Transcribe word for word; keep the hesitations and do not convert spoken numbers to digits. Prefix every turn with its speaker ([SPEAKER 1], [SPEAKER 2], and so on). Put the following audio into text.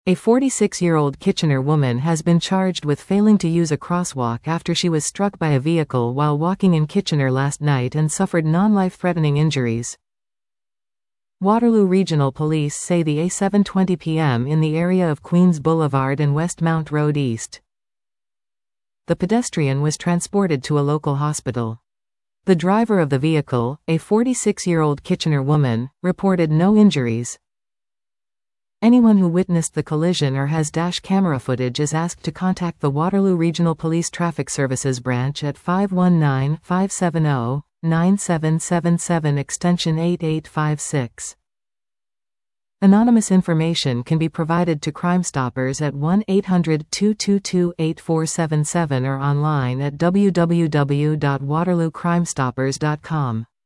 [SPEAKER 1] A forty-six-year-old Kitchener woman has been charged with failing to use a crosswalk after she was struck by a vehicle while walking in Kitchener last night and suffered non-life-threatening injuries. Waterloo Regional Police say the A seven twenty p m in the area of Queens Boulevard and Westmount Road East. The pedestrian was transported to a local hospital. The driver of the vehicle, a forty-six-year-old Kitchener woman, reported no injuries. Anyone who witnessed the collision or has dash camera footage is asked to contact the Waterloo Regional Police Traffic Services branch at five one nine, five seven zero, nine seven seven seven extension eight eight five six. Anonymous information can be provided to Crime Stoppers at one eight hundred, two two two, eight four seven seven or online at w w w dot waterloo crime stoppers dot com.